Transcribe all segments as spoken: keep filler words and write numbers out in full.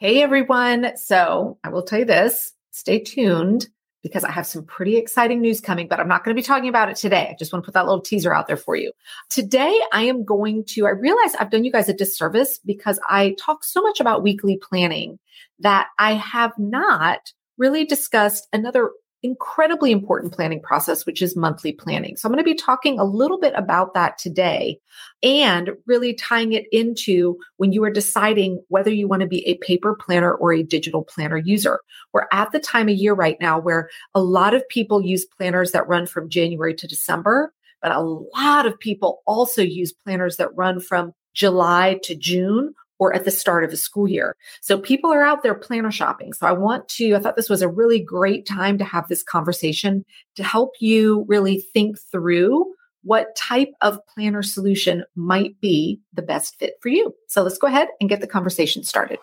Hey, everyone. So I will tell you this, stay tuned because I have some pretty exciting news coming, but I'm not going to be talking about it today. I just want to put that little teaser out there for you. Today, I am going to, I realize I've done you guys a disservice because I talk so much about weekly planning that I have not really discussed another incredibly important planning process, which is monthly planning. So I'm going to be talking a little bit about that today and really tying it into when you are deciding whether you want to be a paper planner or a digital planner user. We're at the time of year right now where a lot of people use planners that run from January to December, but a lot of people also use planners that run from July to June or at the start of the school year. So people are out there planner shopping. So I want to, I thought this was a really great time to have this conversation to help you really think through what type of planner solution might be the best fit for you. So let's go ahead and get the conversation started.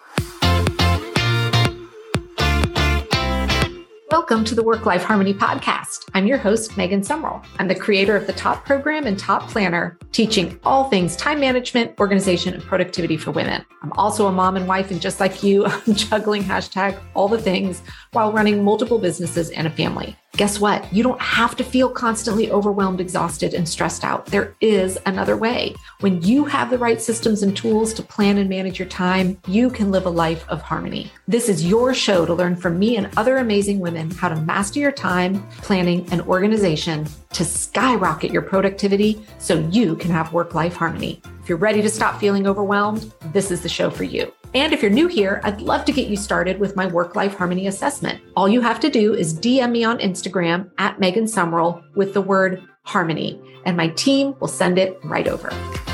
Welcome to the Work-Life Harmony Podcast. I'm your host, Megan Sumrall. I'm the creator of the Top Program and Top Planner, teaching all things time management, organization, and productivity for women. I'm also a mom and wife, and just like you, I'm juggling hashtag all the things while running multiple businesses and a family. Guess what? You don't have to feel constantly overwhelmed, exhausted, and stressed out. There is another way. When you have the right systems and tools to plan and manage your time, you can live a life of harmony. This is your show to learn from me and other amazing women how to master your time, planning, and organization to skyrocket your productivity so you can have work-life harmony. If you're ready to stop feeling overwhelmed, this is the show for you. And if you're new here, I'd love to get you started with my work-life harmony assessment. All you have to do is D M me on Instagram at Megan Sumrall with the word harmony, and my team will send it right over.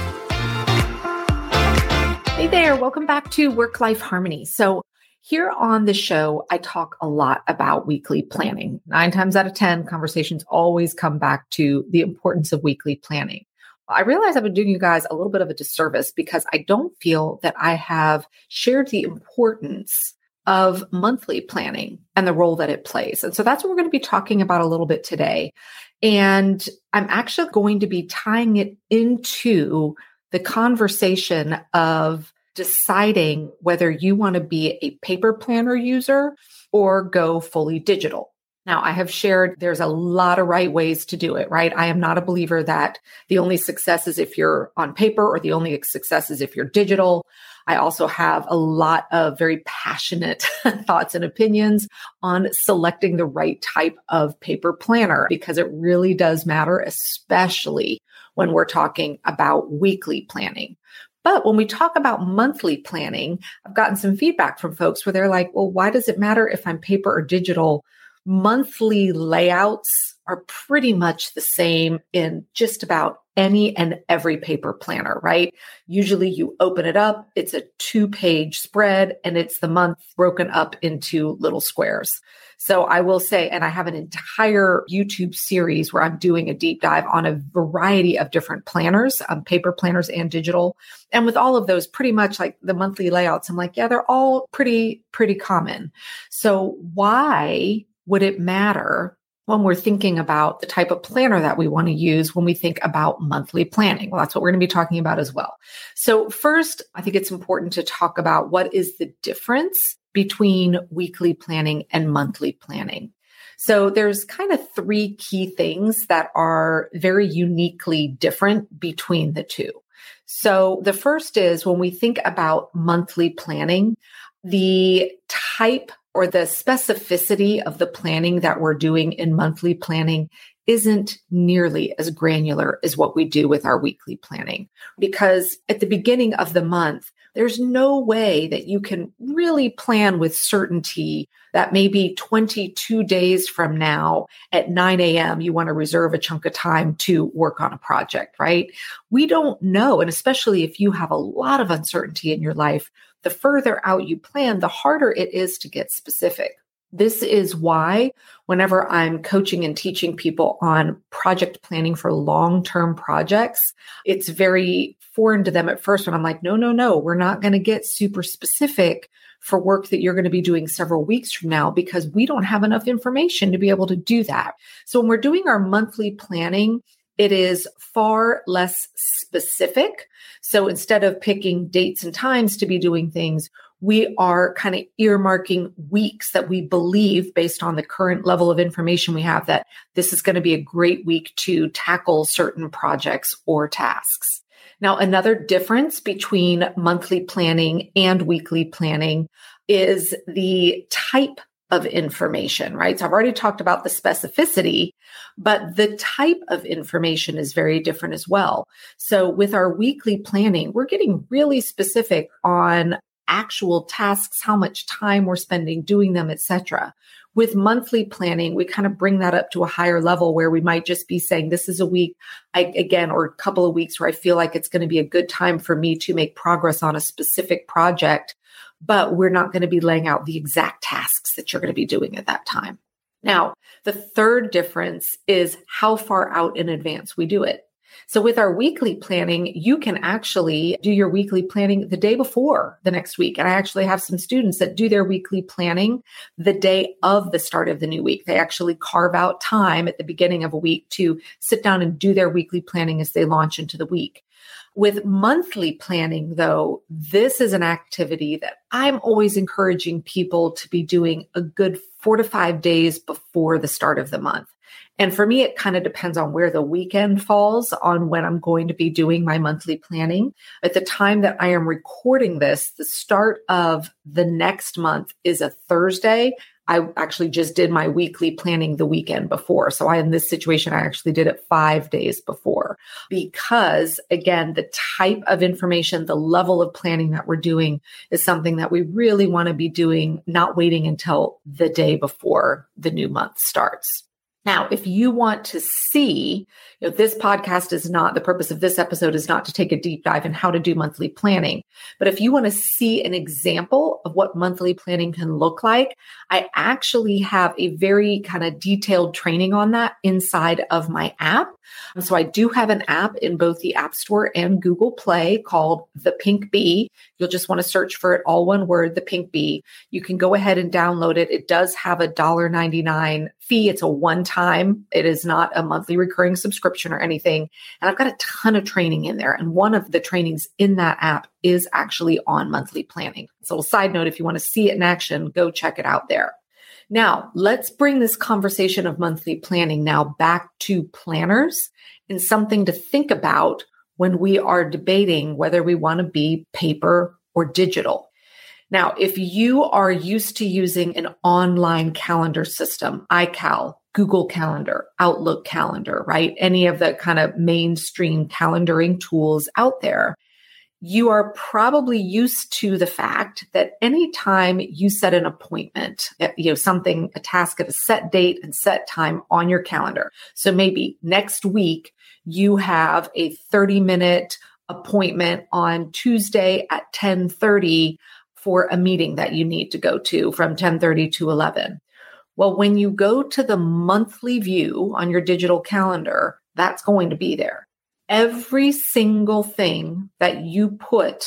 Hey there, welcome back to Work-Life Harmony. So here on the show, I talk a lot about weekly planning. Nine times out of ten, conversations always come back to the importance of weekly planning. I realize I've been doing you guys a little bit of a disservice because I don't feel that I have shared the importance of monthly planning and the role that it plays. And so that's what we're going to be talking about a little bit today. And I'm actually going to be tying it into the conversation of deciding whether you want to be a paper planner user or go fully digital. Now, I have shared there's a lot of right ways to do it, right? I am not a believer that the only success is if you're on paper or the only success is if you're digital. I also have a lot of very passionate thoughts and opinions on selecting the right type of paper planner because it really does matter, especially when we're talking about weekly planning. But when we talk about monthly planning, I've gotten some feedback from folks where they're like, well, why does it matter if I'm paper or digital? Monthly layouts are pretty much the same in just about any and every paper planner, right? Usually you open it up, it's a two-page spread, and it's the month broken up into little squares. So I will say, and I have an entire YouTube series where I'm doing a deep dive on a variety of different planners, um, paper planners and digital. And with all of those, pretty much like the monthly layouts, I'm like, yeah, they're all pretty, pretty common. So why would it matter when we're thinking about the type of planner that we want to use when we think about monthly planning? Well, that's what we're going to be talking about as well. So first, I think it's important to talk about what is the difference between weekly planning and monthly planning. So there's kind of three key things that are very uniquely different between the two. So the first is when we think about monthly planning, the type or the specificity of the planning that we're doing in monthly planning isn't nearly as granular as what we do with our weekly planning. Because at the beginning of the month, there's no way that you can really plan with certainty that maybe twenty-two days from now at nine a.m., you want to reserve a chunk of time to work on a project, right? We don't know. And especially if you have a lot of uncertainty in your life, the further out you plan, the harder it is to get specific. This is why whenever I'm coaching and teaching people on project planning for long-term projects, it's very foreign to them at first when I'm like, no, no, no, we're not going to get super specific for work that you're going to be doing several weeks from now because we don't have enough information to be able to do that. So when we're doing our monthly planning, it is far less specific. So instead of picking dates and times to be doing things, we are kind of earmarking weeks that we believe, based on the current level of information we have, that this is going to be a great week to tackle certain projects or tasks. Now, another difference between monthly planning and weekly planning is the type of information, right? So I've already talked about the specificity, but the type of information is very different as well. So with our weekly planning, we're getting really specific on actual tasks, how much time we're spending doing them, et cetera. With monthly planning, we kind of bring that up to a higher level where we might just be saying, this is a week, I, again, or a couple of weeks where I feel like it's going to be a good time for me to make progress on a specific project, but we're not going to be laying out the exact tasks that you're going to be doing at that time. Now, the third difference is how far out in advance we do it. So with our weekly planning, you can actually do your weekly planning the day before the next week. And I actually have some students that do their weekly planning the day of the start of the new week. They actually carve out time at the beginning of a week to sit down and do their weekly planning as they launch into the week. With monthly planning, though, this is an activity that I'm always encouraging people to be doing a good four to five days before the start of the month. And for me, it kind of depends on where the weekend falls on when I'm going to be doing my monthly planning. At the time that I am recording this, the start of the next month is a Thursday. I actually just did my weekly planning the weekend before. So I, in this situation, I actually did it five days before because, again, the type of information, the level of planning that we're doing is something that we really want to be doing, not waiting until the day before the new month starts. Now, if you want to see, you know, this podcast is not, the purpose of this episode is not to take a deep dive in how to do monthly planning. But if you want to see an example of what monthly planning can look like, I actually have a very kind of detailed training on that inside of my app. So I do have an app in both the App Store and Google Play called The Pink Bee. You'll just want to search for it, all one word, The Pink Bee. You can go ahead and download it. It does have a one dollar and ninety-nine cents fee. It's a one-time. It is not a monthly recurring subscription or anything. And I've got a ton of training in there. And one of the trainings in that app is actually on monthly planning. So a side note, if you want to see it in action, go check it out there. Now, let's bring this conversation of monthly planning now back to planners and something to think about when we are debating whether we want to be paper or digital. Now, if you are used to using an online calendar system, iCal, Google Calendar, Outlook Calendar, right? Any of the kind of mainstream calendaring tools out there, you are probably used to the fact that anytime you set an appointment, you know, something, a task at a set date and set time on your calendar. So maybe next week you have a thirty minute appointment on Tuesday at ten thirty for a meeting that you need to go to from ten thirty to eleven. Well, when you go to the monthly view on your digital calendar, that's going to be there. Every single thing that you put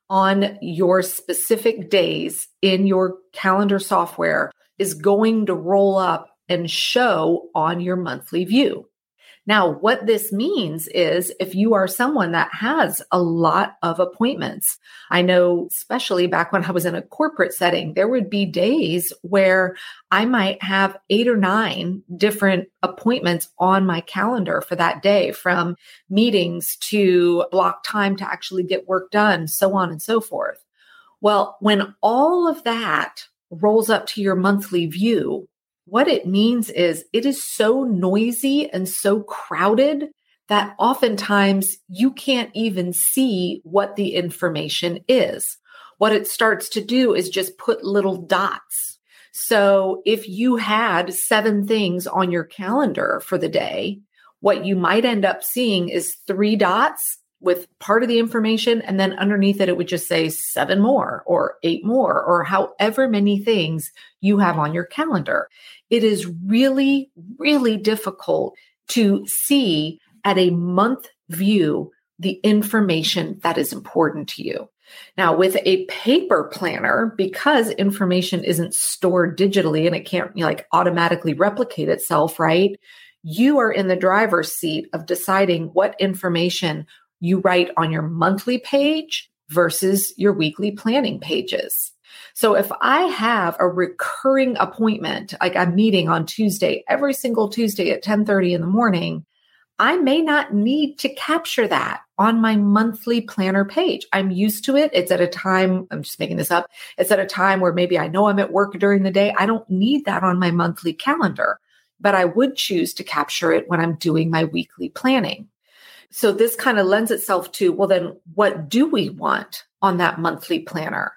on your specific days in your calendar software is going to roll up and show on your monthly view. Now, what this means is if you are someone that has a lot of appointments, I know, especially back when I was in a corporate setting, there would be days where I might have eight or nine different appointments on my calendar for that day, from meetings to block time to actually get work done, so on and so forth. Well, when all of that rolls up to your monthly view, what it means is it is so noisy and so crowded that oftentimes you can't even see what the information is. What it starts to do is just put little dots. So if you had seven things on your calendar for the day, what you might end up seeing is three dots with part of the information, and then underneath it, it would just say seven more or eight more or however many things you have on your calendar. It is really, really difficult to see at a month view the information that is important to you. Now, with a paper planner, because information isn't stored digitally and it can't, you know, like automatically replicate itself, right? You are in the driver's seat of deciding what information you write on your monthly page versus your weekly planning pages. So if I have a recurring appointment, like I'm meeting on Tuesday, every single Tuesday at ten thirty in the morning, I may not need to capture that on my monthly planner page. I'm used to it. It's at a time, I'm just making this up. It's at a time where maybe I know I'm at work during the day. I don't need that on my monthly calendar, but I would choose to capture it when I'm doing my weekly planning. So this kind of lends itself to, well, then what do we want on that monthly planner?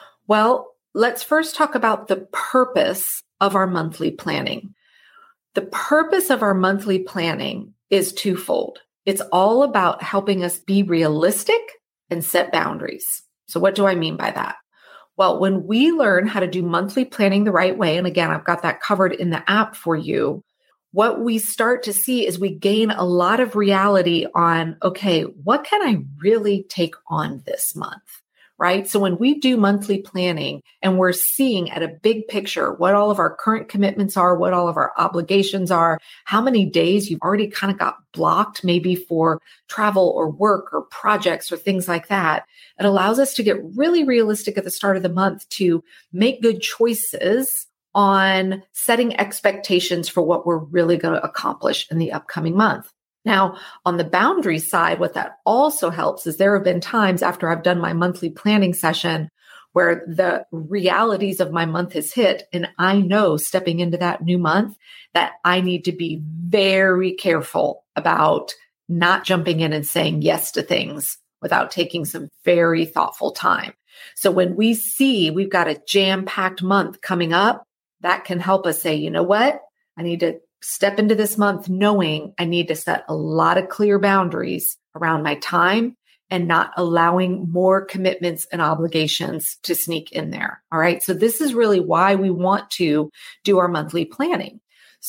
Well, let's first talk about the purpose of our monthly planning. The purpose of our monthly planning is twofold. It's all about helping us be realistic and set boundaries. So what do I mean by that? Well, when we learn how to do monthly planning the right way, and again, I've got that covered in the app for you, what we start to see is we gain a lot of reality on, okay, what can I really take on this month? Right? So when we do monthly planning and we're seeing at a big picture what all of our current commitments are, what all of our obligations are, how many days you've already kind of got blocked maybe for travel or work or projects or things like that, it allows us to get really realistic at the start of the month to make good choices on setting expectations for what we're really going to accomplish in the upcoming month. Now, on the boundary side, what that also helps is there have been times after I've done my monthly planning session where the realities of my month has hit. And I know stepping into that new month that I need to be very careful about not jumping in and saying yes to things without taking some very thoughtful time. So when we see we've got a jam-packed month coming up, that can help us say, you know what? I need to step into this month knowing I need to set a lot of clear boundaries around my time and not allowing more commitments and obligations to sneak in there. All right. So this is really why we want to do our monthly planning.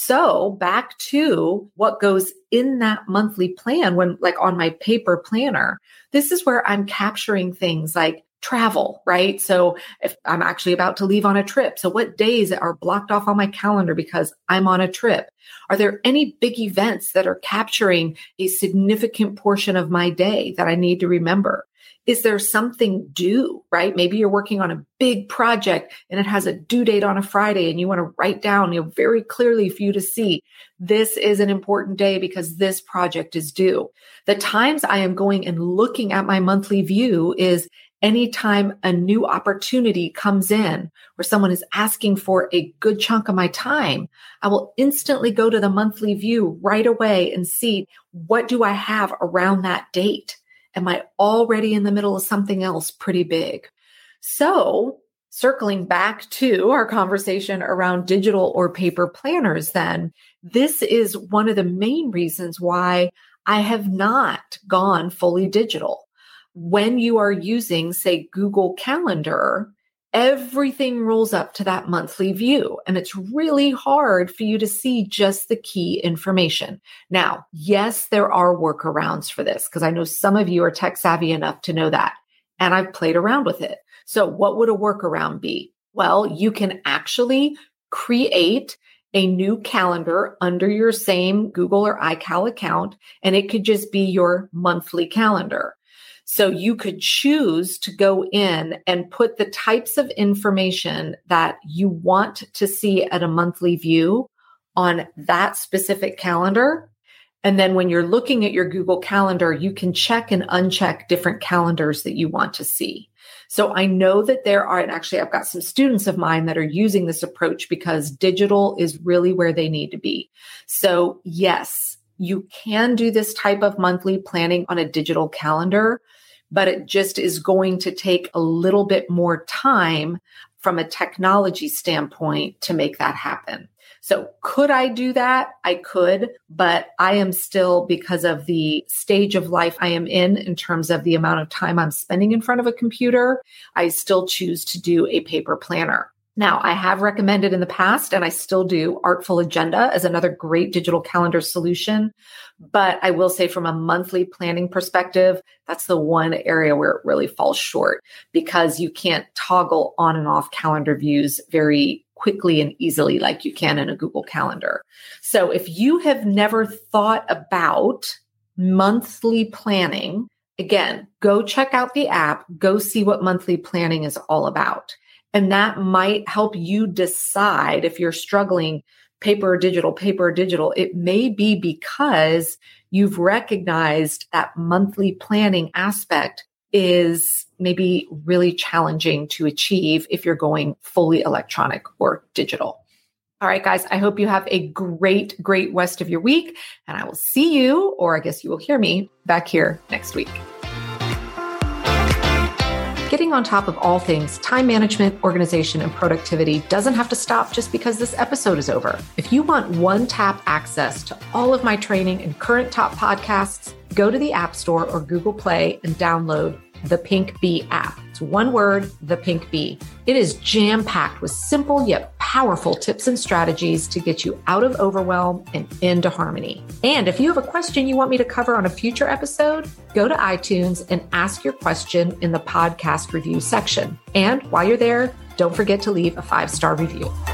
So back to what goes in that monthly plan when like on my paper planner, this is where I'm capturing things like travel, right? So if I'm actually about to leave on a trip, so what days are blocked off on my calendar because I'm on a trip? Are there any big events that are capturing a significant portion of my day that I need to remember? Is there something due, right? Maybe you're working on a big project and it has a due date on a Friday and you want to write down, you know, very clearly for you to see this is an important day because this project is due. The times I am going and looking at my monthly view is anytime a new opportunity comes in where someone is asking for a good chunk of my time, I will instantly go to the monthly view right away and see what do I have around that date? Am I already in the middle of something else pretty big? So circling back to our conversation around digital or paper planners, then this is one of the main reasons why I have not gone fully digital. When you are using, say, Google Calendar, everything rolls up to that monthly view. And it's really hard for you to see just the key information. Now, yes, there are workarounds for this because I know some of you are tech savvy enough to know that. And I've played around with it. So what would a workaround be? Well, you can actually create a new calendar under your same Google or iCal account, and it could just be your monthly calendar. So you could choose to go in and put the types of information that you want to see at a monthly view on that specific calendar. And then when you're looking at your Google Calendar, you can check and uncheck different calendars that you want to see. So I know that there are, and actually I've got some students of mine that are using this approach because digital is really where they need to be. So yes, you can do this type of monthly planning on a digital calendar, but it just is going to take a little bit more time from a technology standpoint to make that happen. So could I do that? I could, but I am still, because of the stage of life I am in, in terms of the amount of time I'm spending in front of a computer, I still choose to do a paper planner. Now, I have recommended in the past, and I still do, Artful Agenda as another great digital calendar solution. But I will say from a monthly planning perspective, that's the one area where it really falls short because you can't toggle on and off calendar views very quickly and easily like you can in a Google Calendar. So if you have never thought about monthly planning, again, go check out the app, go see what monthly planning is all about. And that might help you decide if you're struggling paper or digital, paper or digital. It may be because you've recognized that monthly planning aspect is maybe really challenging to achieve if you're going fully electronic or digital. All right, guys, I hope you have a great, great rest of your week. And I will see you, or I guess you will hear me, back here next week. Getting on top of all things time management, organization, and productivity doesn't have to stop just because this episode is over. If you want one-tap access to all of my training and current top podcasts, go to the App Store or Google Play and download the Pink Bee app. It's one word, the Pink Bee. It is jam-packed with simple yet powerful tips and strategies to get you out of overwhelm and into harmony. And if you have a question you want me to cover on a future episode, go to iTunes and ask your question in the podcast review section. And while you're there, don't forget to leave a five-star review.